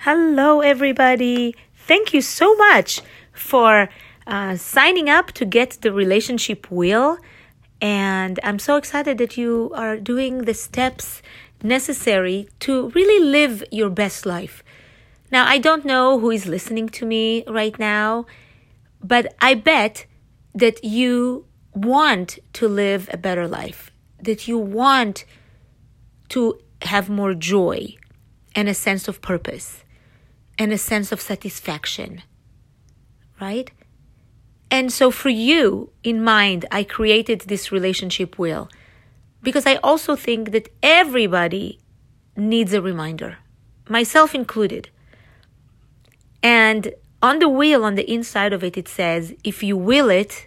Hello, everybody. Thank you so much for signing up to get the relationship wheel. And I'm so excited that you are doing the steps necessary to really live your best life. Now, I don't know who is listening to me right now, but I bet that you want to live a better life, that you want to have more joy and a sense of purpose and a sense of satisfaction, right? And so for you, in mind, I created this relationship wheel because I also think that everybody needs a reminder, myself included. And on the wheel, on the inside of it, it says, if you will it,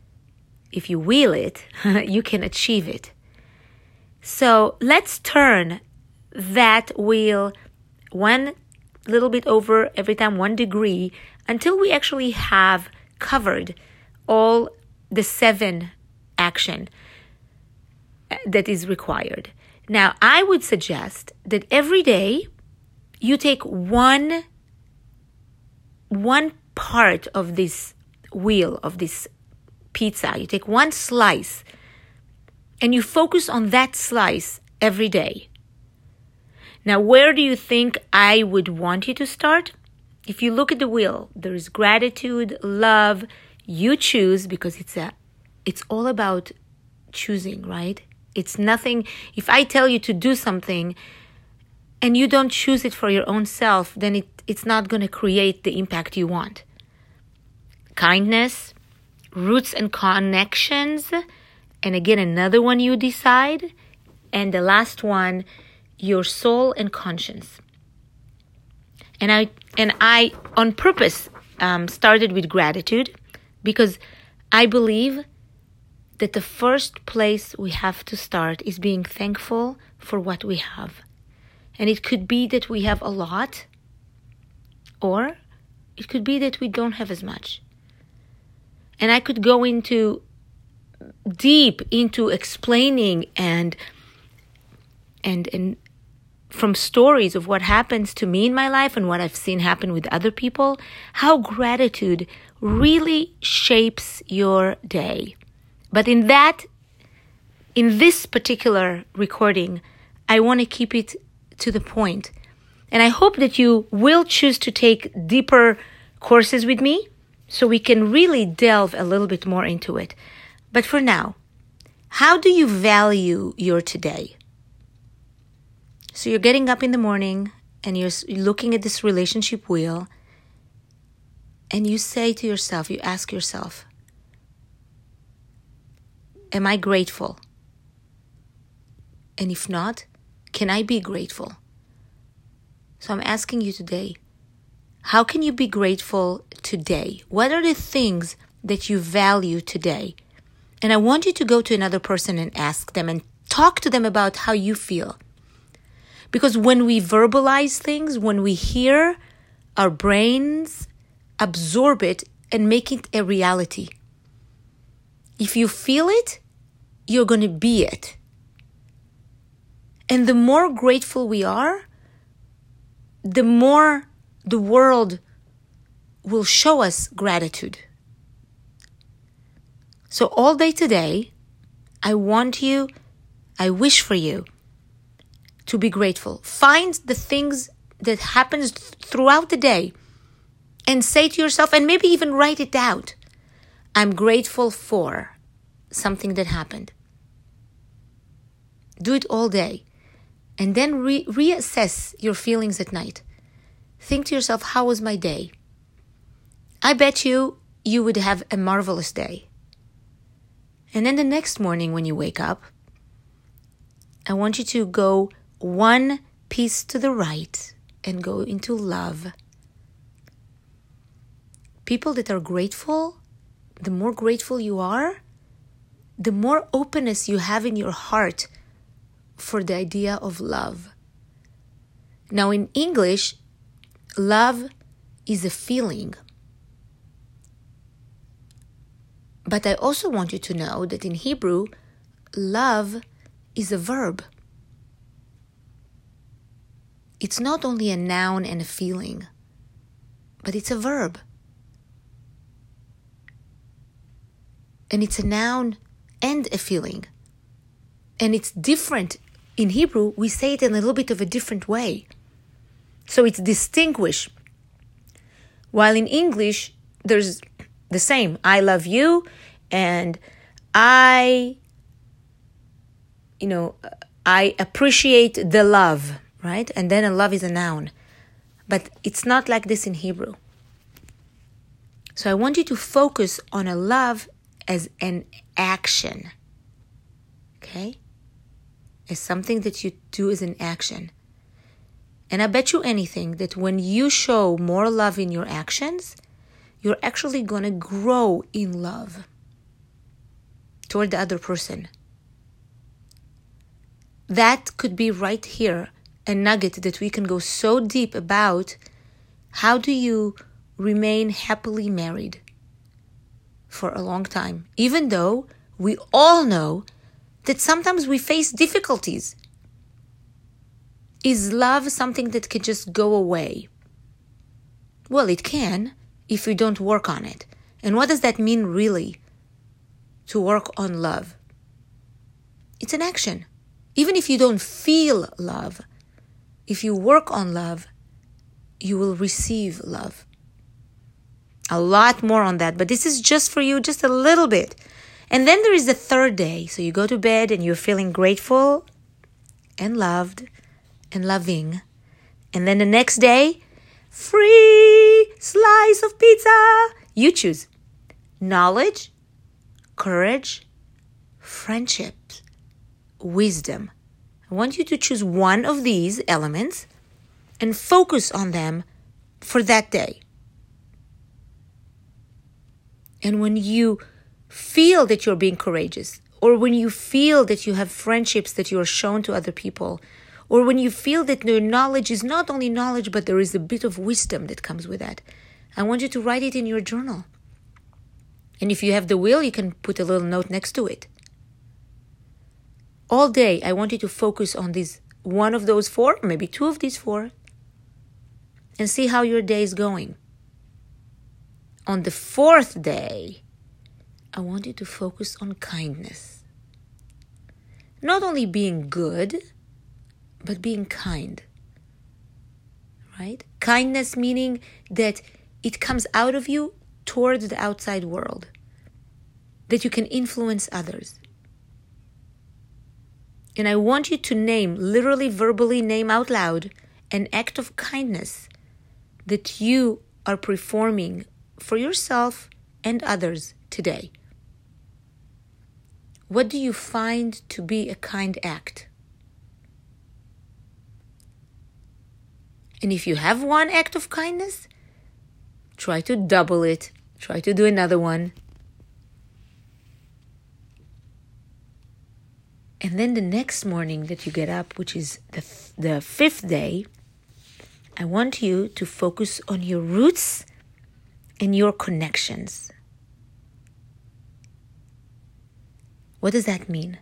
you can achieve it. So let's turn that wheel one little bit over every time, 1 degree, until we actually have covered all the 7 action that is required. Now, I would suggest that every day you take one part of this wheel, of this pizza. You take one slice and you focus on that slice every day. Now, where do you think I would want you to start? If you look at the wheel, there is gratitude, love. You choose, because it's all about choosing, right? It's nothing. If I tell you to do something and you don't choose it for your own self, then it's not going to create the impact you want. Kindness, roots and connections, and again, another one you decide. And the last one, your soul and conscience. And I on purpose started with gratitude because I believe that the first place we have to start is being thankful for what we have. And it could be that we have a lot, or it could be that we don't have as much. And I could go deep into explaining and from stories of what happens to me in my life and what I've seen happen with other people, how gratitude really shapes your day. But in this particular recording, I want to keep it to the point. And I hope that you will choose to take deeper courses with me so we can really delve a little bit more into it. But for now, how do you value your today? So you're getting up in the morning and you're looking at this relationship wheel and you say to yourself, you ask yourself, am I grateful? And if not, can I be grateful? So I'm asking you today, how can you be grateful today? What are the things that you value today? And I want you to go to another person and ask them and talk to them about how you feel. Because when we verbalize things, when we hear, our brains absorb it and make it a reality. If you feel it, you're going to be it. And the more grateful we are, the more the world will show us gratitude. So all day today, I wish for you to be grateful. Find the things that happens throughout the day and say to yourself, and maybe even write it out, I'm grateful for something that happened. Do it all day. And then reassess your feelings at night. Think to yourself, how was my day? I bet you would have a marvelous day. And then the next morning when you wake up, I want you to go one piece to the right and go into love. People that are grateful, the more grateful you are, the more openness you have in your heart for the idea of love. Now in English, love is a feeling. But I also want you to know that in Hebrew, love is a verb. it's not only a noun and a feeling, but it's a verb. And it's a noun and a feeling. And it's different. In Hebrew, we say it in a little bit of a different way. So it's distinguished. While in English, there's the same. I love you, and I appreciate the love, right? And then a love is a noun. But it's not like this in Hebrew. So I want you to focus on a love as an action. Okay? As something that you do as an action. And I bet you anything that when you show more love in your actions, you're actually going to grow in love toward the other person. That could be right here, a nugget that we can go so deep about. How do you remain happily married for a long time? Even though we all know that sometimes we face difficulties. Is love something that can just go away? Well, it can if we don't work on it. And what does that mean really, to work on love? It's an action. Even if you don't feel love, if you work on love, you will receive love. A lot more on that, but this is just for you, just a little bit. And then there is the third day. So you go to bed and you're feeling grateful and loved and loving. And then the next day, free slice of pizza. You choose knowledge, courage, friendship, wisdom. I want you to choose one of these elements and focus on them for that day. And when you feel that you're being courageous, or when you feel that you have friendships that you are shown to other people, or when you feel that your knowledge is not only knowledge, but there is a bit of wisdom that comes with that, I want you to write it in your journal. And if you have the will, you can put a little note next to it. All day, I want you to focus on this one of those four, maybe two of these four, and see how your day is going. On the fourth day, I want you to focus on kindness. Not only being good, but being kind. Right? Kindness meaning that it comes out of you towards the outside world. That you can influence others. And I want you to name, literally, verbally name out loud, an act of kindness that you are performing for yourself and others today. What do you find to be a kind act? And if you have one act of kindness, try to double it. Try to do another one. And then the next morning that you get up, which is the fifth day, I want you to focus on your roots and your connections. What does that mean?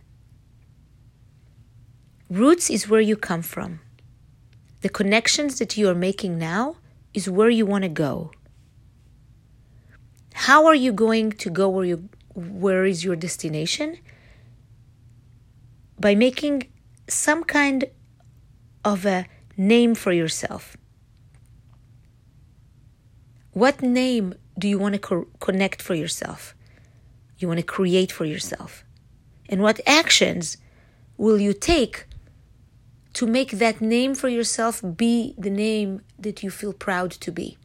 Roots is where you come from. The connections that you are making now is where you want to go. How are you going to go where is your destination? By making some kind of a name for yourself. What name do you want to connect for yourself? You want to create for yourself? And what actions will you take to make that name for yourself be the name that you feel proud to be?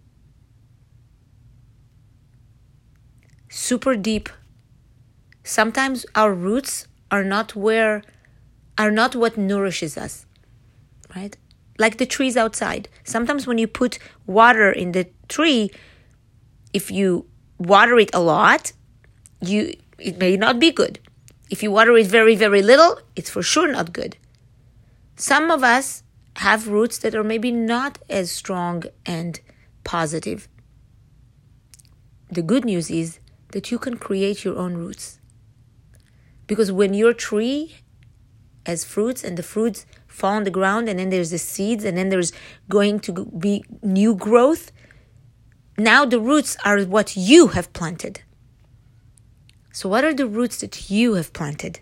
Super deep. Sometimes our roots are not what nourishes us, right? Like the trees outside. Sometimes when you put water in the tree, if you water it a lot, it may not be good. If you water it very, very little, it's for sure not good. Some of us have roots that are maybe not as strong and positive. The good news is that you can create your own roots. Because when your tree has fruits and the fruits fall on the ground, and then there's the seeds, and then there's going to be new growth. Now the roots are what you have planted. So what are the roots that you have planted?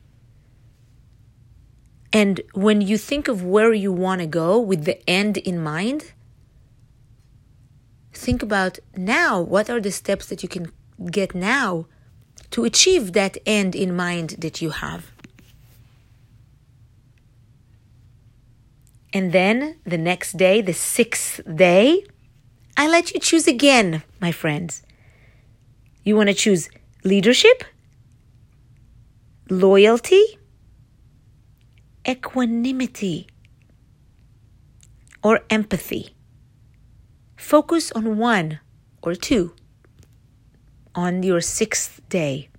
And when you think of where you want to go with the end in mind, think about now, what are the steps that you can get now to achieve that end in mind that you have? And then the next day, the 6th day, I let you choose again, my friends. You want to choose leadership, loyalty, equanimity, or empathy. Focus on 1 or 2 on your 6th day.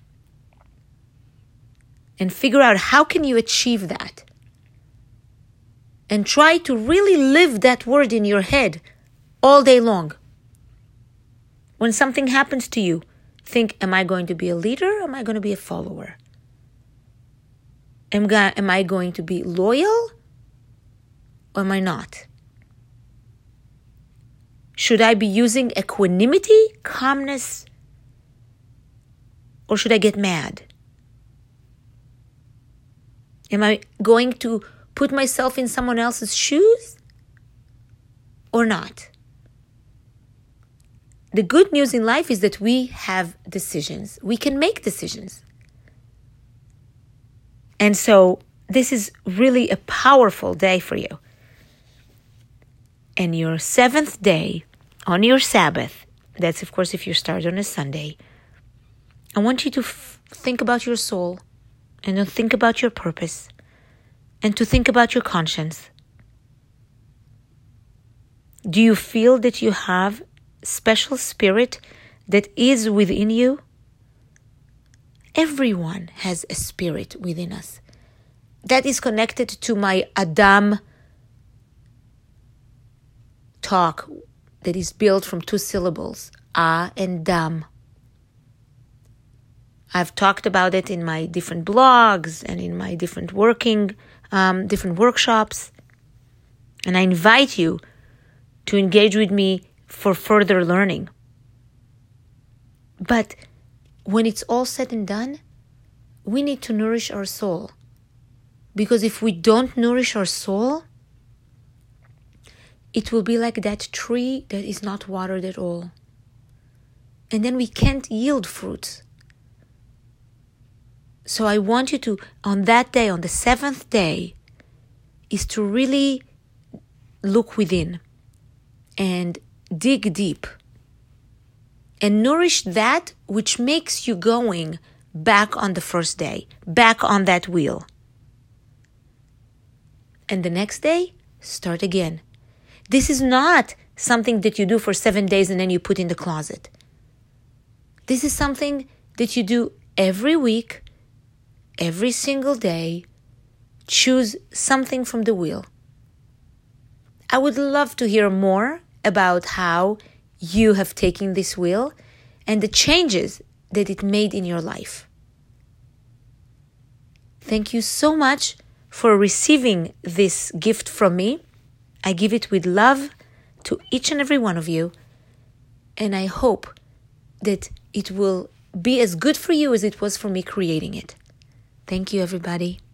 And figure out how can you achieve that. And try to really live that word in your head all day long. When something happens to you, think, am I going to be a leader or am I going to be a follower? Am I going to be loyal or am I not? Should I be using equanimity, calmness, or should I get mad? Am I going to put myself in someone else's shoes or not? The good news in life is that we have decisions. We can make decisions. And so this is really a powerful day for you. And your 7th day on your Sabbath, that's of course if you start on a Sunday, I want you to think about your soul and to think about your purpose and to think about your conscience. Do you feel that you have special spirit that is within you? Everyone has a spirit within us that is connected to my Adam talk that is built from 2 syllables, A and Dam. I've talked about it in my different blogs and in my different different workshops. And I invite you to engage with me for further learning. But when it's all said and done, we need to nourish our soul. Because if we don't nourish our soul, it will be like that tree that is not watered at all. And then we can't yield fruits. So I want you to, on that day, on the 7th day, is to really look within and dig deep and nourish that which makes you going back on the first day, back on that wheel. And the next day, start again. This is not something that you do for 7 days and then you put in the closet. This is something that you do every week, every single day. Choose something from the wheel. I would love to hear more about how you have taken this wheel and the changes that it made in your life. Thank you so much for receiving this gift from me. I give it with love to each and every one of you, and I hope that it will be as good for you as it was for me creating it. Thank you, everybody.